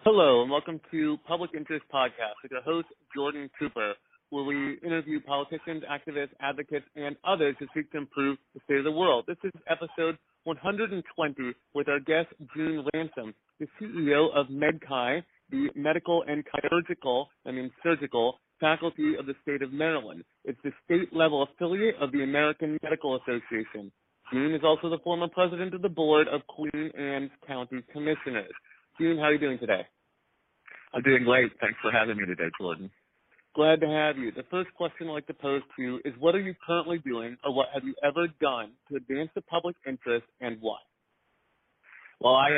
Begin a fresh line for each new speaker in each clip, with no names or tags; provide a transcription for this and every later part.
Hello, and welcome to Public Interest Podcast with your host, Jordan Cooper, where we interview politicians, activists, advocates, and others who seek to improve the state of the world. This is episode 120 with our guest, June Ransom, the CEO of MedChi, the Medical and Surgical Faculty of the State of Maryland. It's the state-level affiliate of the American Medical Association. June is also the former president of the board of Queen Anne's County Commissioners. June, how are you doing today?
I'm doing great. Thanks for having me today, Jordan.
Glad to have you. The first question I'd like to pose to you is, what are you currently doing, or what have you ever done to advance the public interest, and why?
Well, I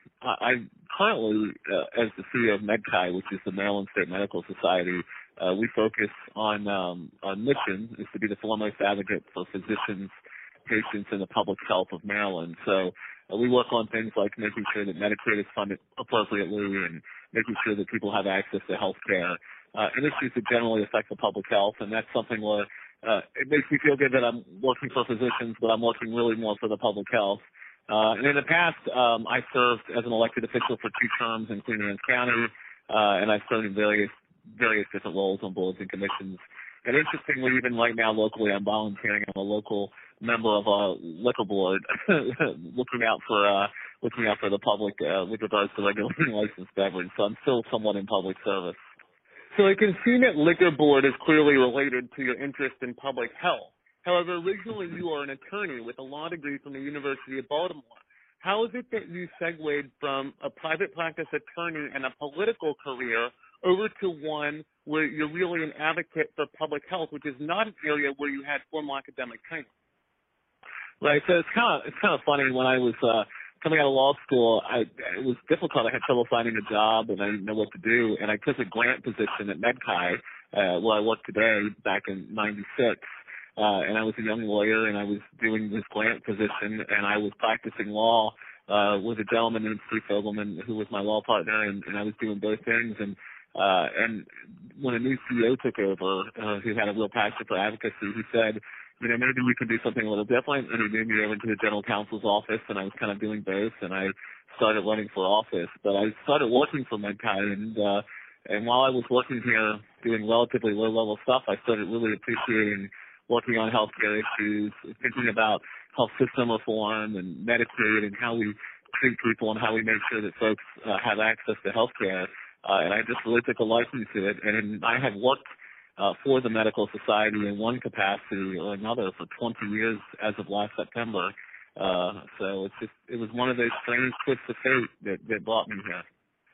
currently, as the CEO of MedChi, which is the Maryland State Medical Society, we focus on our mission is to be the foremost advocate for physicians, patients, and the public health of Maryland. So we work on things like making sure that Medicaid is funded appropriately and making sure that people have access to health care and issues that generally affect the public health. And that's something where it makes me feel good that I'm working for physicians, but I'm working really more for the public health. And in the past, I served as an elected official for 2 terms in Queen Anne's County, and I've served in various different roles on boards and commissions. And interestingly, even right now locally, I'm volunteering. I'm a local member of a liquor board, looking out for the public with regards to regulating licensed beverage. So I'm still somewhat in public service.
So I can see that liquor board is clearly related to your interest in public health. However, originally you are an attorney with a law degree from the University of Baltimore. How is it that you segued from a private practice attorney and a political career over to one where you're really an advocate for public health, which is not an area where you had formal academic training?
Right. So it's kind of funny. When I was coming out of law school, it was difficult. I had trouble finding a job, and I didn't know what to do. And I took a grant position at MedChi, where I work today, back in '96. And I was a young lawyer, and I was doing this grant position, and I was practicing law with a gentleman named Steve Fogelman, who was my law partner, and I was doing both things. And when a new CEO took over, who had a real passion for advocacy, he said, maybe we could do something a little different. And he moved me over to the general counsel's office, and I was kind of doing both, and I started running for office. But I started working for MedChi, and while I was working here doing relatively low-level stuff, I started really appreciating working on healthcare issues, thinking about health system reform and Medicaid and how we treat people and how we make sure that folks have access to healthcare. And I just really took a liking to it. And I have worked for the Medical Society in one capacity or another for 20 years as of last September. So it was one of those strange twists of fate that brought me here.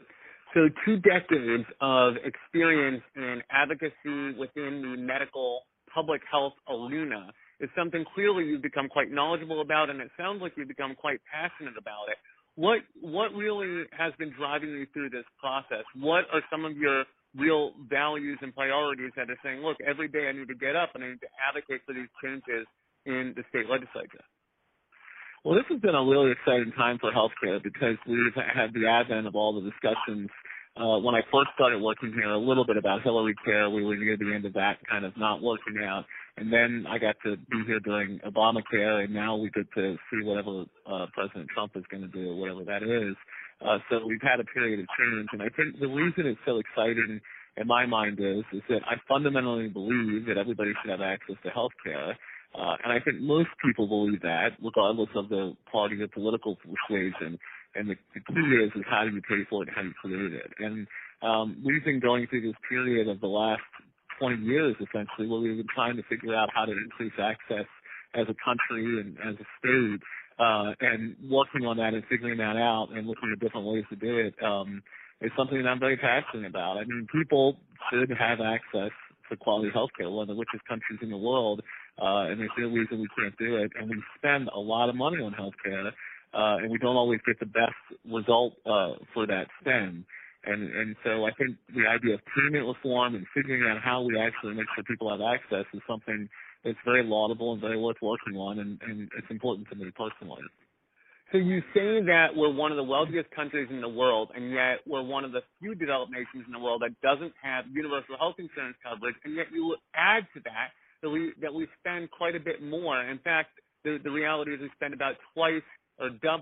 So 2 decades of experience in advocacy within the medical public health arena is something clearly you've become quite knowledgeable about, and it sounds like you've become quite passionate about it. What really has been driving you through this process? What are some of your real values and priorities that are saying, look, every day I need to get up and I need to advocate for these changes in the state legislature?
Well, this has been a really exciting time for healthcare because we've had the advent of all the discussions. When I first started working here, a little bit about Hillary Care. We were near the end of that kind of not working out. And then I got to be here during Obamacare, and now we get to see whatever President Trump is going to do, whatever that is. So we've had a period of change. And I think the reason it's so exciting in my mind is that I fundamentally believe that everybody should have access to health care. And I think most people believe that, regardless of the party or political persuasion. And the key is how do you pay for it and how do you create it. And we've been going through this period of the last 20 years, essentially, where we've been trying to figure out how to increase access as a country and as a state, and working on that and figuring that out and looking at different ways to do it is something that I'm very passionate about. I mean, people should have access to quality health care, one of the richest countries in the world, and there's no reason we can't do it. And we spend a lot of money on health care, and we don't always get the best result for that spend. And so I think the idea of payment reform and figuring out how we actually make sure people have access is something that's very laudable and very worth working on, and it's important to me personally.
So you say that we're one of the wealthiest countries in the world, and yet we're one of the few developed nations in the world that doesn't have universal health insurance coverage, and yet you add to that we spend quite a bit more. In fact, the reality is we spend about twice or double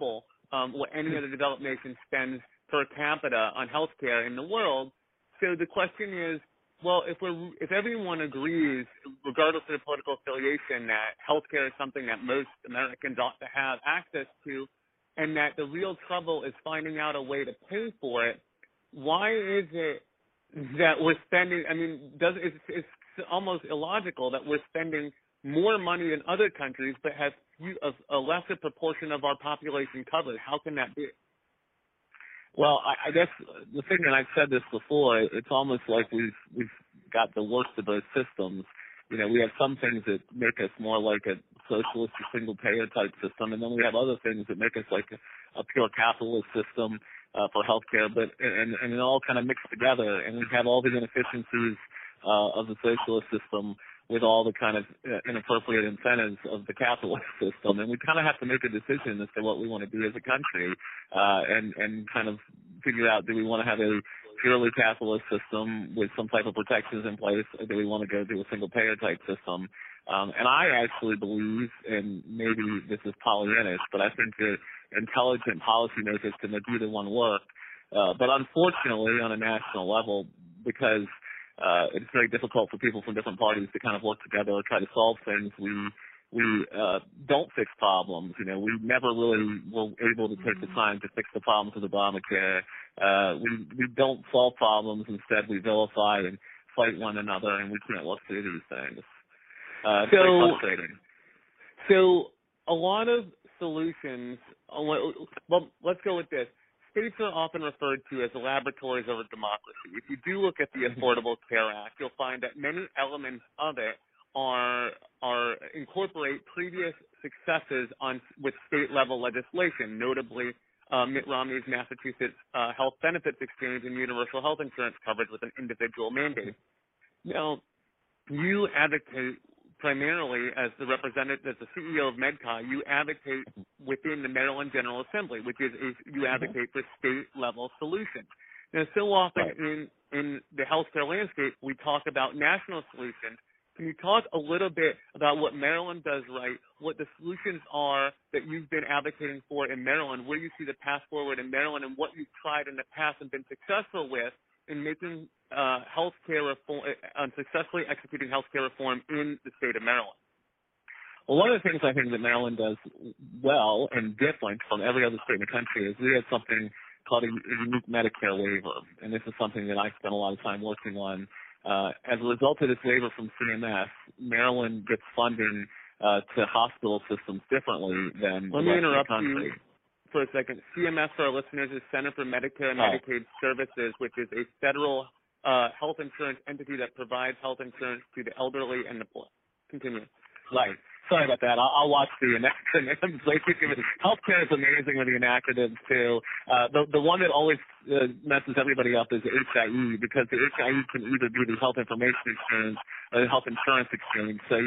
what any other developed nation spends per capita on healthcare in the world. So the question is, well, if everyone agrees, regardless of their political affiliation, that healthcare is something that most Americans ought to have access to, and that the real trouble is finding out a way to pay for it, why is it that we're spending? I mean, it's almost illogical that we're spending more money than other countries, but have a lesser proportion of our population covered. How can that be?
Well, I guess the thing, and I've said this before, it's almost like we've got the worst of both systems. You know, we have some things that make us more like a socialist or single-payer type system, and then we have other things that make us like a pure capitalist system for healthcare. But and it all kind of mixed together, and we have all the inefficiencies of the socialist system with all the kind of inappropriate incentives of the capitalist system. And we kind of have to make a decision as to what we want to do as a country, and kind of figure out, do we want to have a purely capitalist system with some type of protections in place, or do we want to go to a single payer type system? And I actually believe, and maybe this is Pollyannish, but I think that intelligent policymakers can make either one work. But unfortunately, on a national level, because it's very difficult for people from different parties to kind of work together or try to solve things, we don't fix problems. You know, we never really were able to take the time to fix the problems with Obamacare. We don't solve problems. Instead, we vilify and fight one another, and we can't work through these things. It's very frustrating.
So a lot of solutions, well, let's go with this. States are often referred to as the laboratories of democracy. If you do look at the Affordable Care Act, you'll find that many elements of it incorporate previous successes with state level legislation, notably Mitt Romney's Massachusetts Health Benefits Exchange and universal health insurance coverage with an individual mandate. Now, you advocate primarily as the CEO of MedCa, you advocate within the Maryland General Assembly, which is you advocate for state-level solutions. Now, so often in the healthcare landscape, we talk about national solutions. Can you talk a little bit about what Maryland does right, what the solutions are that you've been advocating for in Maryland, where you see the path forward in Maryland, and what you've tried in the past and been successful with in making healthcare reform, successfully executing healthcare reform in the state of Maryland?
Well, one of the things I think that Maryland does well and different from every other state in the country is we have something called a unique Medicare waiver, and this is something that I spent a lot of time working on. As a result of this waiver from CMS, Maryland gets funding to hospital systems differently than
the rest of the country. Let me interrupt you for a second. CMS, for our listeners, is Center for Medicare and Medicaid Services, which is a federal health insurance entity that provides health insurance to the elderly and the poor. Continue.
Right. Sorry about that. I'll watch the acronyms. Healthcare is amazing with the acronyms too. The one that always messes everybody up is the HIE, because the HIE can either be the Health Information Exchange or the Health Insurance Exchange. So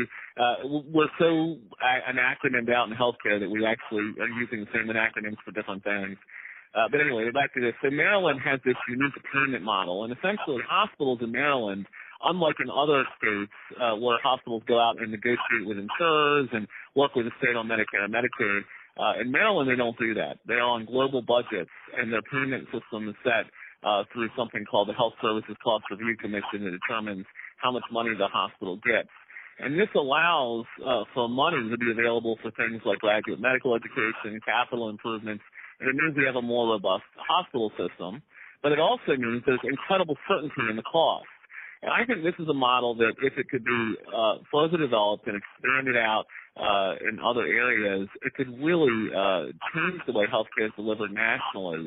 we're so acronymed out in healthcare that we actually are using the same acronyms for different things. But anyway, back to this. So Maryland has this unique payment model, and essentially hospitals in Maryland, unlike in other states where hospitals go out and negotiate with insurers and work with the state on Medicare and Medicaid, in Maryland they don't do that. They're on global budgets, and their payment system is set through something called the Health Services Cost Review Commission that determines how much money the hospital gets. And this allows for money to be available for things like graduate medical education, capital improvements, and it means we have a more robust hospital system. But it also means there's incredible certainty in the cost. And I think this is a model that, if it could be further developed and expanded out in other areas, it could really change the way healthcare is delivered nationally.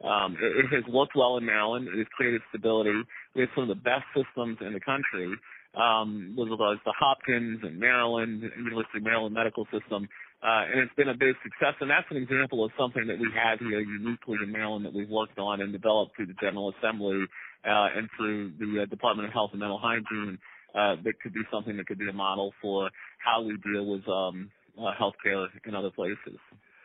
It has worked well in Maryland. It has created stability. We have some of the best systems in the country with regards to Hopkins and Maryland, University of Maryland Medical System. And it's been a big success, and that's an example of something that we have here uniquely in Maryland that we've worked on and developed through the General Assembly and through the Department of Health and Mental Hygiene. That could be something that could be a model for how we deal with healthcare in other places.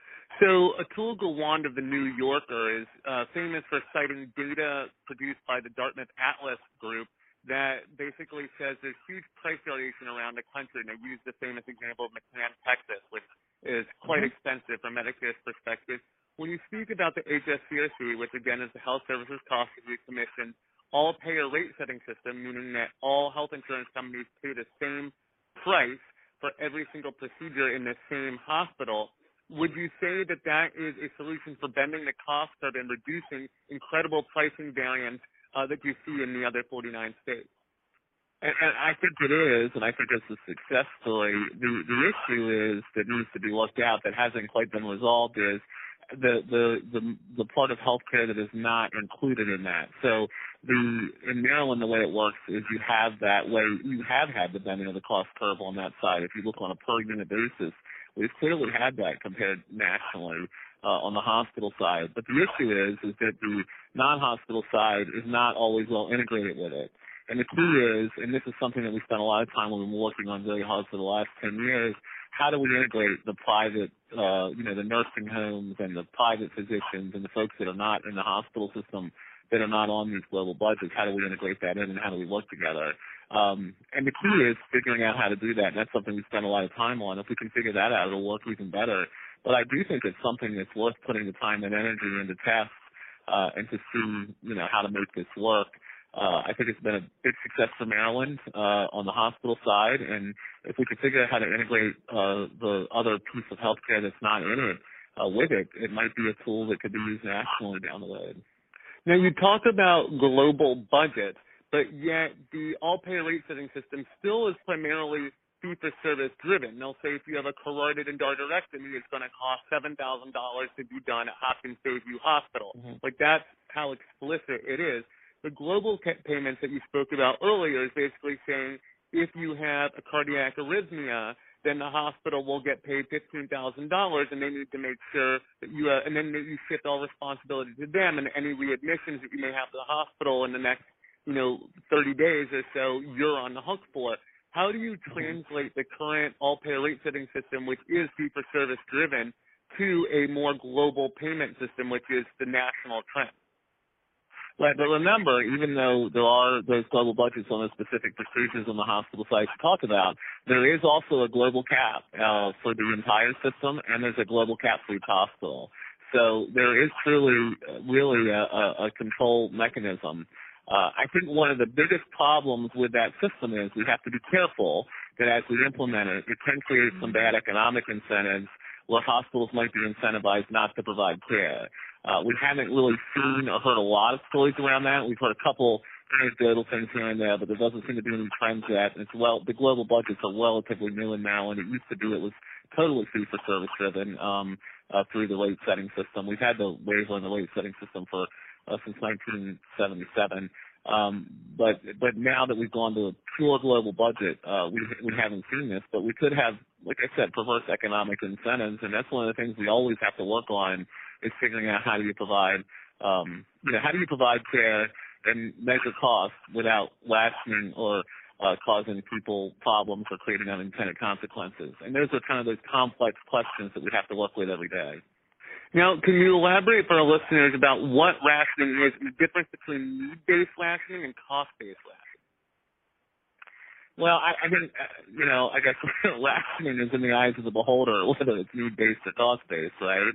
So Atul Gawande of the New Yorker is famous for citing data produced by the Dartmouth Atlas Group that basically says there's huge price variation around the country, and they use the famous example of McCann, Texas, which is quite expensive from Medicare's perspective. when you speak about the HSCRC, which again is the Health Services Cost Review Commission, all-payer rate setting system, meaning that all health insurance companies pay the same price for every single procedure in the same hospital, would you say that that is a solution for bending the cost curve and reducing incredible pricing variance that you see in the other 49 states?
And I think it is, and I think it's a success story. The issue is that needs to be looked at that hasn't quite been resolved is the part of healthcare that is not included in that. So in Maryland, the way it works is you have that way. You have had the bending of the cost curve on that side. If you look on a per unit basis, we've clearly had that compared nationally on the hospital side. But the issue is that the non-hospital side is not always well integrated with it. And the key is, and this is something that we spent a lot of time when we were working on very hard for the last 10 years, how do we integrate the private, the nursing homes and the private physicians and the folks that are not in the hospital system, that are not on these global budgets? How do we integrate that in, and how do we work together? And the key is figuring out how to do that, and that's something we spend a lot of time on. If we can figure that out, it'll work even better. But I do think it's something that's worth putting the time and energy into test and to see, how to make this work. I think it's been a big success for Maryland on the hospital side, and if we could figure out how to integrate the other piece of healthcare that's not in it with it, it might be a tool that could be used nationally down the road.
Now, you talk about global budgets, but yet the all-payer rate setting system still is primarily fee-for-service driven. They'll say if you have a carotid endarterectomy, it's going to cost $7,000 to be done at Hopkins Bayview Hospital.
Mm-hmm.
Like, that's how explicit it is. The global payments that you spoke about earlier is basically saying if you have a cardiac arrhythmia, then the hospital will get paid $15,000, and they need to make sure that you and then you shift all responsibility to them, and any readmissions that you may have to the hospital in the next 30 days or so, you're on the hook for. How do you translate the current all-payer rate setting system, which is fee-for-service driven, to a more global payment system, which is the national trend?
Right, but remember, even though there are those global budgets on the specific procedures on the hospital side to talk about, there is also a global cap for the entire system, and there's a global cap for each hospital. So there is truly, really a control mechanism. I think one of the biggest problems with that system is we have to be careful that as we implement it, it can create some bad economic incentives where hospitals might be incentivized not to provide care. We haven't really seen or heard a lot of stories around that. We've heard a couple anecdotal things here and there, but there doesn't seem to be any trends yet. The global budgets are relatively new in Maryland. It used to be it was totally fee-for-service driven through the rate setting system. We've had the waiver in the rate setting system for since 1977. But now that we've gone to a pure global budget, we haven't seen this, but we could have, like I said, perverse economic incentives, and that's one of the things we always have to work on is figuring out how do you provide, how do you provide care and measure costs without rationing or causing people problems or creating unintended consequences. And those are kind of those complex questions that we have to work with every day.
Now, can you elaborate for our listeners about what rationing is and the difference between need-based rationing and cost-based rationing?
Well, I think, I guess rationing is in the eyes of the beholder, whether it's need-based or cost-based, right?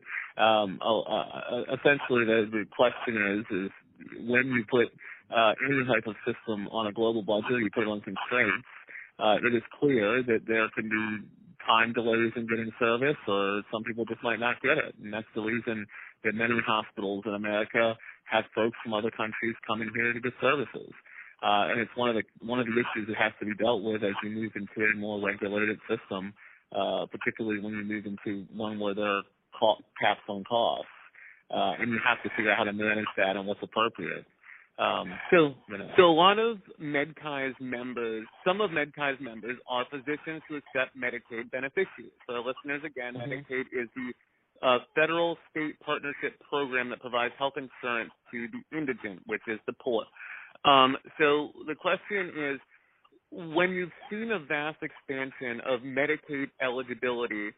Essentially, the question is when you put any type of system on a global budget, you put it on constraints, it is clear that there can be time delays in getting service, or some people just might not get it. And that's the reason that many hospitals in America have folks from other countries coming here to get services. And it's one of the issues that has to be dealt with as you move into a more regulated system, particularly when you move into one where there are caps on costs. And you have to figure out how to manage that and what's appropriate.
So a lot of MedChi's members, some of MedChi's members are physicians who accept Medicaid beneficiaries. For our listeners, again, Medicaid is the federal state partnership program that provides health insurance to the indigent, which is the poor. So the question is, when you've seen a vast expansion of Medicaid eligibility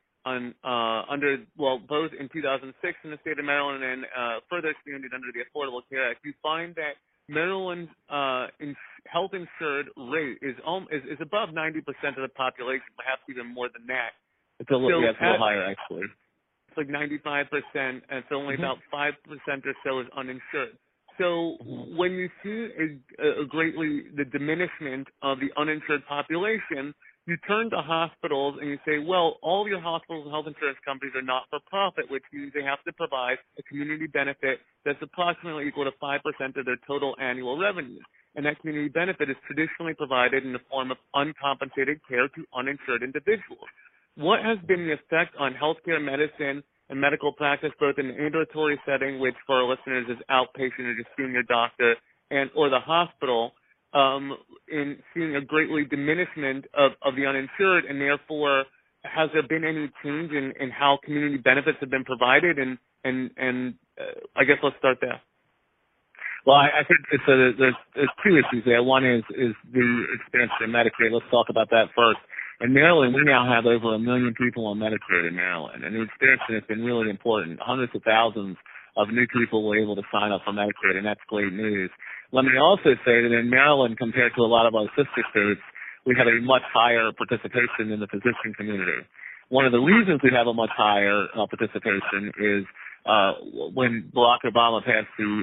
both in 2006 in the state of Maryland and further expanded under the Affordable Care Act, you find that Maryland's health insured rate is above 90% of the population, perhaps even more than that.
It's a little higher, actually.
it's like 95%, and so only about 5% or so is uninsured. So when you see the diminishment of the uninsured population, you turn to hospitals and you say, well, all your hospitals and health insurance companies are not for profit, which means they have to provide a community benefit that's approximately equal to 5% of their total annual revenue. And that community benefit is traditionally provided in the form of uncompensated care to uninsured individuals. What has been the effect on healthcare, medicine, and medical practice, both in the ambulatory setting, which for our listeners is outpatient or just seeing your doctor, and or the hospital, in seeing a greatly diminishment of the uninsured, and therefore, has there been any change in how community benefits have been provided? And I guess let's start there.
Well, I think there's two issues there. One is the expansion of Medicaid. Let's talk about that first. In Maryland, we now have over 1 million people on Medicaid in Maryland, and the expansion has been really important. Hundreds of thousands of new people were able to sign up for Medicaid, and that's great news. Let me also say that in Maryland, compared to a lot of our sister states, we have a much higher participation in the physician community. One of the reasons we have a much higher participation is when Barack Obama passed the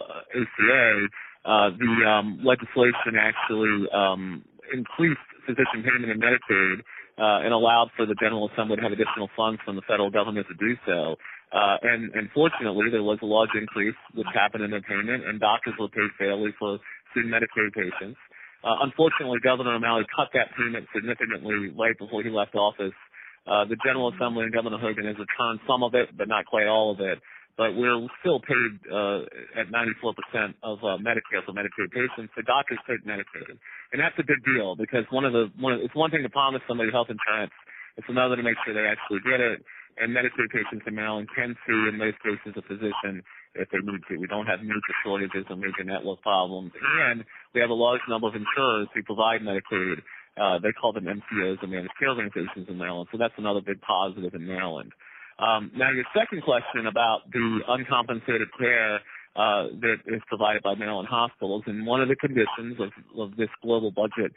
ACA, the legislation actually increased physician payment in Medicaid and allowed for the General Assembly to have additional funds from the federal government to do so. And fortunately, there was a large increase which happened in their payment, and doctors were paid fairly for seeing Medicaid patients. Unfortunately, Governor O'Malley cut that payment significantly right before he left office. The General Assembly and Governor Hogan has returned some of it, but not quite all of it. But we're still paid at 94% of Medicare for Medicaid patients. The doctors take Medicaid, and that's a big deal because it's one thing to promise somebody health insurance, it's another to make sure they actually get it. And Medicaid patients in Maryland can sue, in most cases, a physician if they need to. We don't have major shortages or major network problems, and we have a large number of insurers who provide Medicaid. They call them MCOs, or managed care organizations in Maryland. So that's another big positive in Maryland. Now, your second question about the uncompensated care that is provided by Maryland hospitals, and one of the conditions of this global budget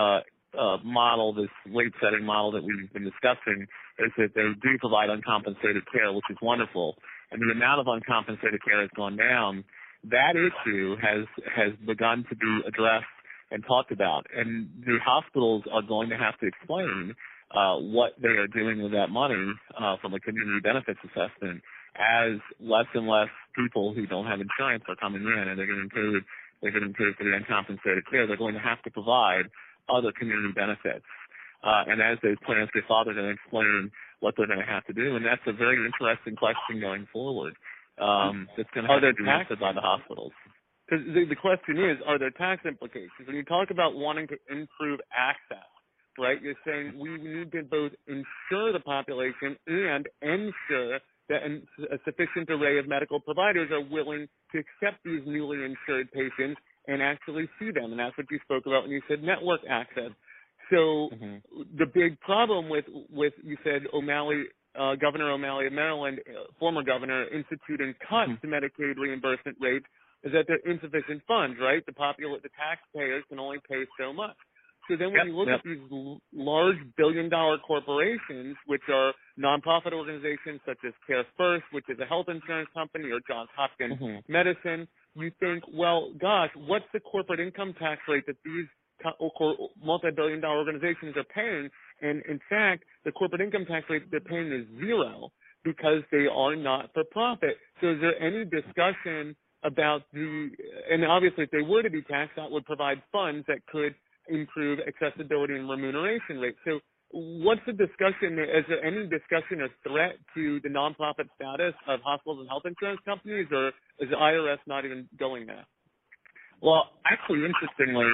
model, this rate-setting model that we've been discussing, is that they do provide uncompensated care, which is wonderful. And the amount of uncompensated care has gone down. That issue has begun to be addressed and talked about. And the hospitals are going to have to explain what they are doing with that money from a community benefits assessment as less and less people who don't have insurance are coming in and they're getting paid for the uncompensated care. They're going to have to provide other community benefits. And as those plans get filed, they're going to explain what they're going to have to do. And that's a very interesting question going forward. That's going to have to be answered by the hospitals.
Because the question is, are there tax implications? When you talk about wanting to improve access, right, you're saying we need to both insure the population and ensure that a sufficient array of medical providers are willing to accept these newly insured patients and actually see them. And that's what you spoke about when you said network access. So the big problem with you said O'Malley, Governor O'Malley of Maryland, former governor, instituting cuts to Medicaid reimbursement rates is that there are insufficient funds, right? The taxpayers can only pay so much. So then when you look at these large billion-dollar corporations, which are nonprofit organizations such as Care First, which is a health insurance company, or Johns Hopkins Medicine, you think, well, gosh, what's the corporate income tax rate that these multi-billion-dollar organizations are paying? And in fact, the corporate income tax rate they're paying is zero because they are not for profit. So is there any discussion about and obviously if they were to be taxed, that would provide funds that could improve accessibility and remuneration rates. So what's the discussion? Is there any discussion or threat to the nonprofit status of hospitals and health insurance companies, or is the IRS not even going there?
Well, actually, interestingly,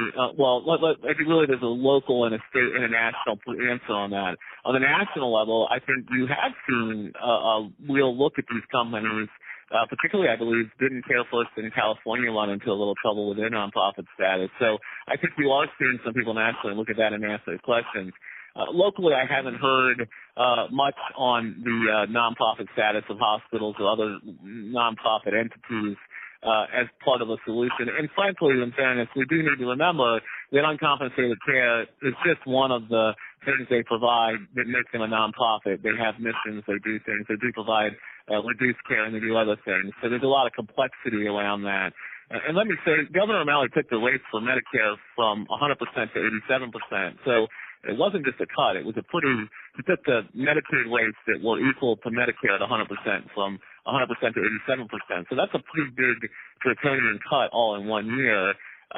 I think really there's a local and a state and a national answer on that. On the national level, I think you have seen a real look at these companies. Particularly, I believe, didn't Care First in California run into a little trouble with their nonprofit status. So I think you are seeing some people nationally look at that and ask those questions. Locally, I haven't heard much on the nonprofit status of hospitals or other nonprofit entities as part of a solution. And frankly, in fairness, we do need to remember that uncompensated care is just one of the things they provide that make them a nonprofit. They have missions, they do things, they do provide reduced care, and they do other things. So there's a lot of complexity around that. And let me say, Governor O'Malley took the rates for Medicare from 100% to 87%. So it wasn't just a cut. It was he took the Medicaid rates that were equal to Medicare at 100% from 100% to 87%. So that's a pretty big draconian cut all in 1 year.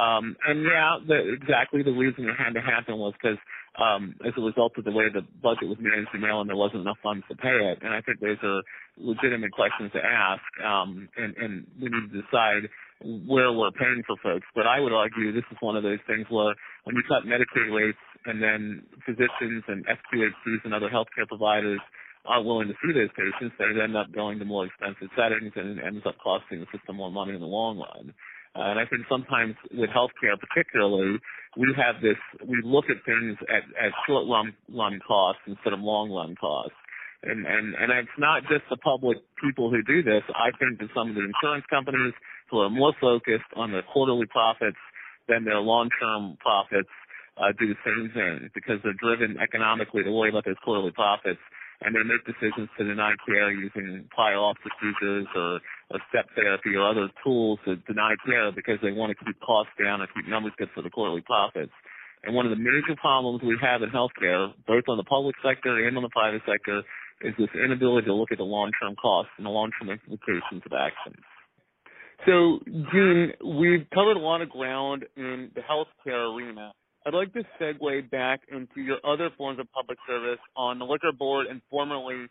Exactly the reason it had to happen was because as a result of the way the budget was managed in Maryland, there wasn't enough funds to pay it. And I think those are legitimate questions to ask, and we need to decide where we're paying for folks. But I would argue this is one of those things where when you cut Medicaid rates and then physicians and FQHCs and other healthcare providers aren't willing to see those patients, they end up going to more expensive settings, and it ends up costing the system more money in the long run. And I think sometimes with healthcare particularly, we look at things at short run costs instead of long run costs. And it's not just the public people who do this. I think that some of the insurance companies who are more focused on their quarterly profits than their long-term profits do the same thing because they're driven economically to worry about those quarterly profits, and they make decisions to deny care using prior auth procedures or step therapy or other tools to deny care because they want to keep costs down or keep numbers good for the quarterly profits. And one of the major problems we have in healthcare, both on the public sector and on the private sector, is this inability to look at the long-term costs and the long-term implications of actions.
So, Gene, we've covered a lot of ground in the healthcare arena. I'd like to segue back into your other forms of public service on the Liquor Board and formerly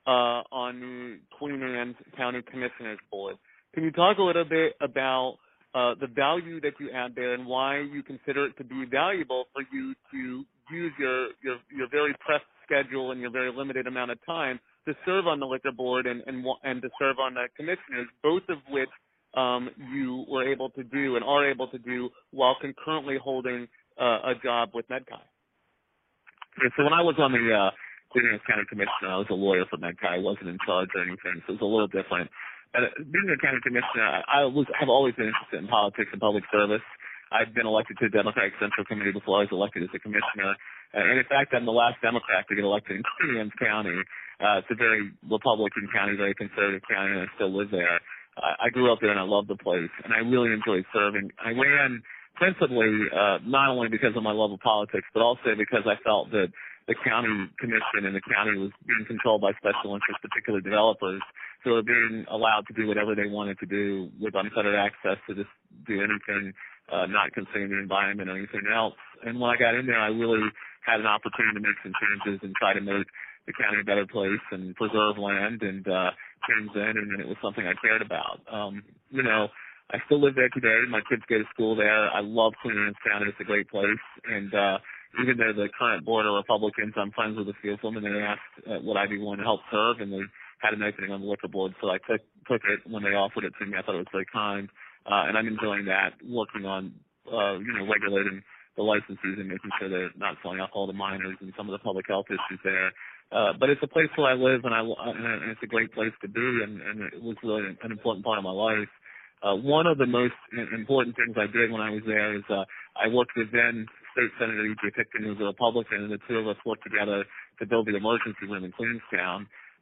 on the Queen Anne's County Commissioners Board. Can you talk a little bit about the value that you add there and why you consider it to be valuable for you to use your very pressed schedule and your very limited amount of time to serve on the Liquor Board and to serve on the commissioners, both of which you were able to do and are able to do while concurrently holding a job with MedChi?
Okay, so when I was on the Queen Anne's County Commissioner, I was a lawyer for MedChi. I wasn't in charge or anything, so it was a little different. Being a county commissioner, have always been interested in politics and public service. I've been elected to the Democratic Central Committee before I was elected as a commissioner. And in fact, I'm the last Democrat to get elected in Queen Anne's County. It's a very Republican county, very conservative county, and I still live there. I grew up there and I love the place, and I really enjoyed serving. I ran principally not only because of my love of politics, but also because I felt that the county commission and the county was being controlled by special interests, particularly developers, who are being allowed to do whatever they wanted to do with unfettered access to just do anything, not considering the environment or anything else. And when I got in there, I really had an opportunity to make some changes and try to make the county a better place and preserve land and change in, and it was something I cared about. I still live there today. My kids go to school there. I love Queen Anne's County. It's a great place. And even though the current board are Republicans, I'm friends with a few of them, and they asked would I be willing to help serve, and they had an opening on the Liquor Board, so I took it when they offered it to me. I thought it was very kind, and I'm enjoying that, working on, regulating the licenses and making sure they're not selling alcohol to minors and some of the public health issues there. But it's a place where I live, and it's a great place to be, and it was really an important part of my life. One of the most important things I did when I was there is I worked with then State Senator E.J. Pickton, who was a Republican, and the two of us worked together to build the emergency room in Queenstown.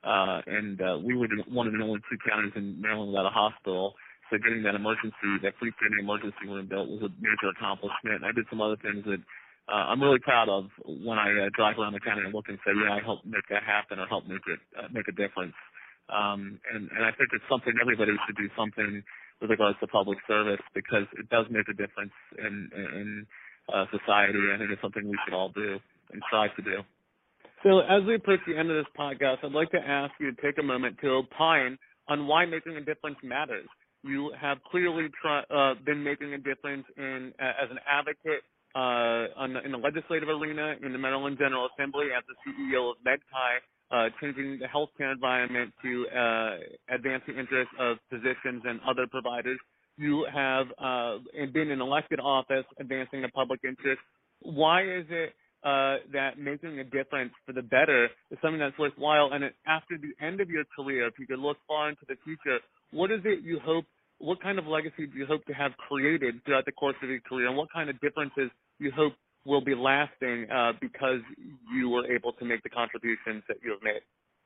We were one of the only two counties in Maryland without a hospital. So getting that freestanding emergency room built was a major accomplishment. I did some other things that I'm really proud of when I drive around the county and look and say, yeah, I helped make that happen or helped make a difference. And I think it's something everybody should do something with regards to public service because it does make a difference in society. I think it's something we should all do and strive to do.
So as we approach the end of this podcast, I'd like to ask you to take a moment to opine on why making a difference matters. You have clearly been making a difference as an advocate in the legislative arena, in the Maryland General Assembly, as the CEO of MedChi, changing the healthcare environment to advance the interests of physicians and other providers. You have been in elected office advancing the public interest. Why is it that making a difference for the better is something that's worthwhile? And after the end of your career, if you could look far into the future, what kind of legacy do you hope to have created throughout the course of your career, and what kind of differences do you hope will be lasting because you were able to make the contributions that you have made?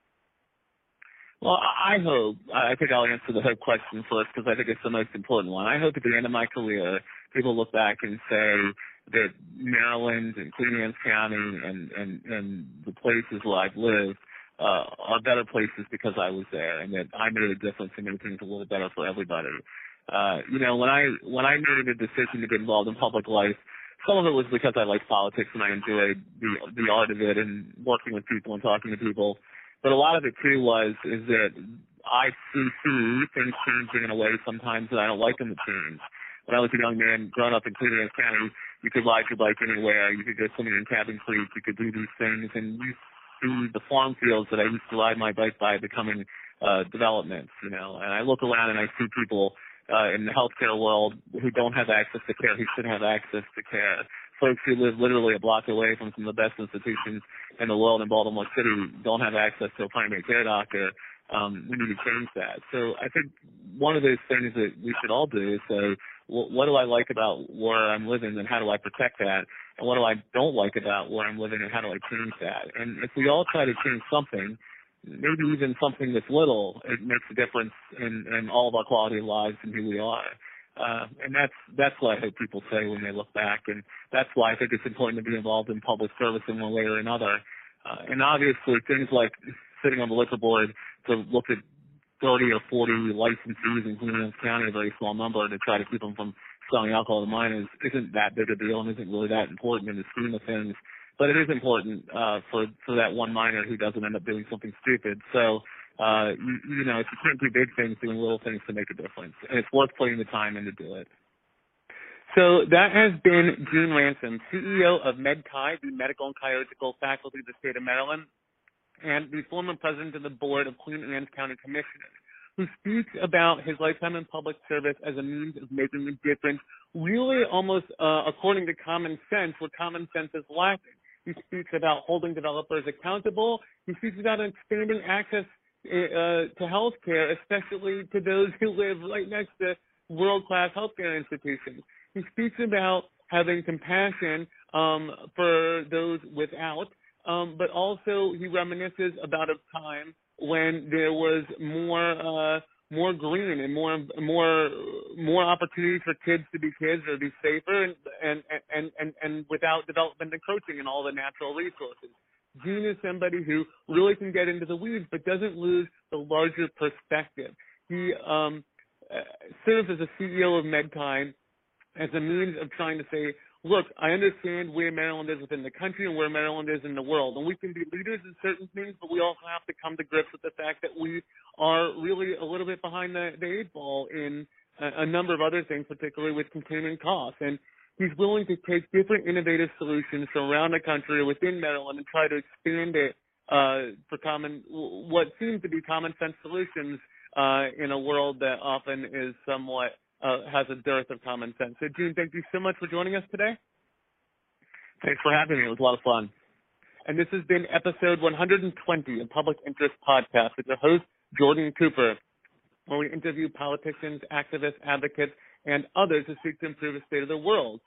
Well, I hope, I think I'll answer the hope question first because I think it's the most important one. I hope at the end of my career, people look back and say that Maryland and Queen Anne's County and the places where I've lived are better places because I was there, and that I made a difference in making things a little better for everybody. When I made a decision to get involved in public life, some of it was because I like politics and I enjoyed the art of it and working with people and talking to people. But a lot of it too is that I see things changing in a way sometimes that I don't like them to change. When I was a young man growing up in Queen Anne's County, you could ride your bike anywhere, you could go swimming in Cabin Creek, you could do these things, and you see the farm fields that I used to ride my bike by becoming developments, And I look around and I see people in the healthcare world who don't have access to care, who should have access to care. Folks who live literally a block away from some of the best institutions in the world in Baltimore City don't have access to a primary care doctor. We need to change that. So I think one of those things that we should all do is say, what do I like about where I'm living and how do I protect that? And what do I don't like about where I'm living and how do I change that? And if we all try to change something, maybe even something that's little, it makes a difference in all of our quality of lives and who we are. And that's what I hope people say when they look back. And that's why I think it's important to be involved in public service in one way or another. And obviously things like sitting on the liquor board to look at 30 or 40 licensees in Queen Anne's County, a very small number, to try to keep them from selling alcohol to minors isn't that big a deal and isn't really that important in the scheme of things. But it is important for that one minor who doesn't end up doing something stupid. So, if you can't do big things, doing little things to make a difference. And it's worth putting the time in to do it.
So that has been Gene Ransom, CEO of MedChi, the Medical and Chirurgical Faculty of the State of Maryland, and the former president of the board of Queen Anne's County Commissioners, who speaks about his lifetime in public service as a means of making a difference, really almost according to common sense, where common sense is lacking. He speaks about holding developers accountable. He speaks about expanding access to health care, especially to those who live right next to world-class healthcare institutions. He speaks about having compassion for those without, but also he reminisces about a time when there was more green and more opportunities for kids to be kids or be safer and without development encroaching in all the natural resources. Gene is somebody who really can get into the weeds but doesn't lose the larger perspective. He serves as a CEO of MedChi as a means of trying to say, look, I understand where Maryland is within the country and where Maryland is in the world. And we can be leaders in certain things, but we also have to come to grips with the fact that we are really a little bit behind the eight ball in a number of other things, particularly with containing costs. And he's willing to take different innovative solutions from around the country or within Maryland and try to expand it for what seems to be common sense solutions in a world that often is somewhat has a dearth of common sense. So, Gene, thank you so much for joining us today.
Thanks for having me. It was a lot of fun.
And this has been episode 120 of Public Interest Podcast with your host, Jordan Cooper, where we interview politicians, activists, advocates, and others who seek to improve the state of the world.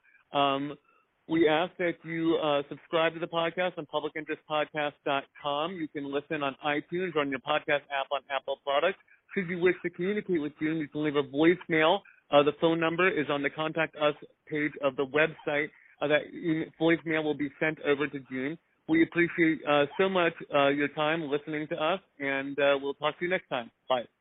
We ask that you subscribe to the podcast on publicinterestpodcast.com. You can listen on iTunes or on your podcast app on Apple products. Should you wish to communicate with Gene, you can leave a voicemail. The phone number is on the Contact Us page of the website. That voicemail will be sent over to Gene. We appreciate so much your time listening to us, and we'll talk to you next time. Bye.